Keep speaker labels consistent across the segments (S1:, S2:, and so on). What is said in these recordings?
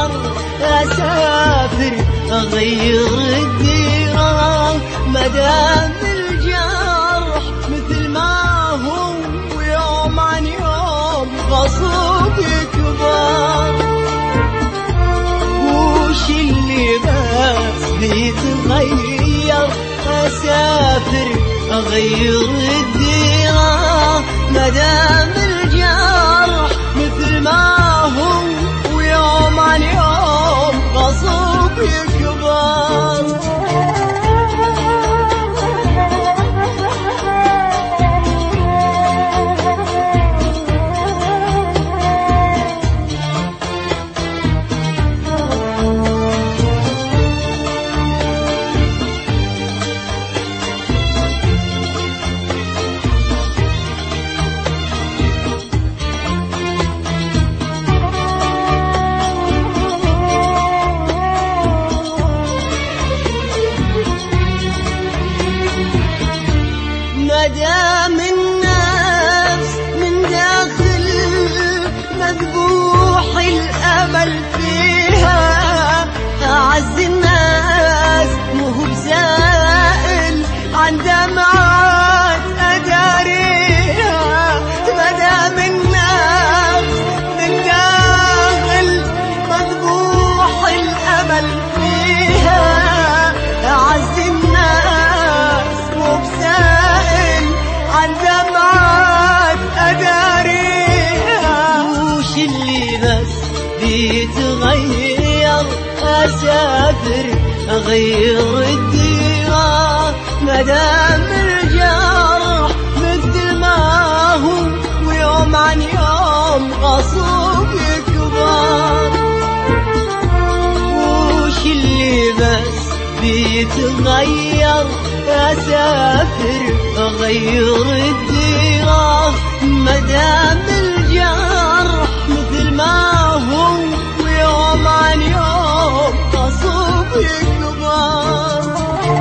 S1: أسافر أغير الديرة، مدام الجرح مثل ما هو ويوم عن يوم غصب يكبر. وش اللي بس بيتغير؟ أسافر أغير الديرة، مدام الجرح مثل ما هو ويوم عن يوم غصب يكبر. مدام الناس من داخل مذبوح الأمل فيها، أعز الناس مو بسائل عن دمعات أداريها. مدام الناس من داخل مذبوح الأمل فيها، أعز الناس مو بسائل عن دمعات أداريها. وش اللي بس بيتغير؟ أسافر أغير الديرة، مدام الجرح مثل ما هو ويوم عن يوم غصب يكبر. وش اللي بس بيتغير؟ أسافر أغير الديرة، مدام الجرح مثل ما هو ويوم عن يوم غصب يكبر.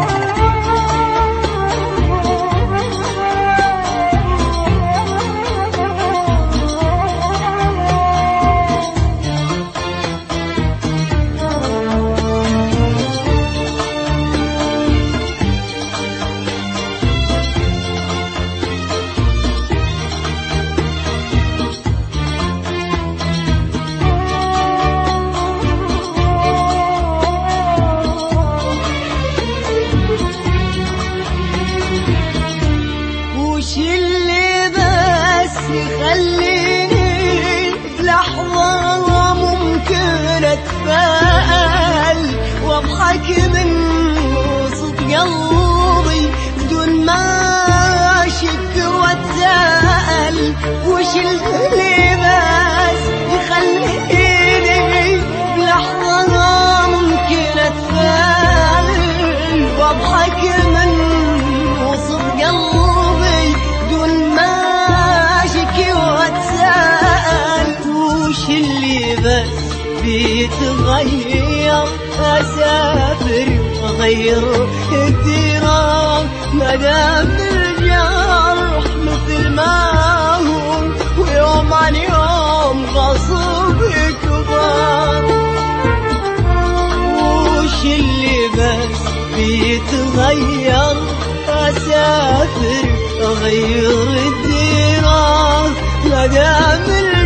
S1: وش اللي بس يخليني لحظة ممكن أتفائل واضحك من وسط قلبي بدون ما أشك وأتساءل؟ وش اللي بس يخليني لحظة ممكن أتفائل واضحك من وسط قلبي بدون ما أشكي وأتساءل؟ وش اللي بس بيتغير؟ أسافر أغير الديرة، مدام الجرح مثل ما هو ويوم عن يوم غصب يكبر. وش اللي بس بيتغير؟ أسافر أغير الديرة، مدام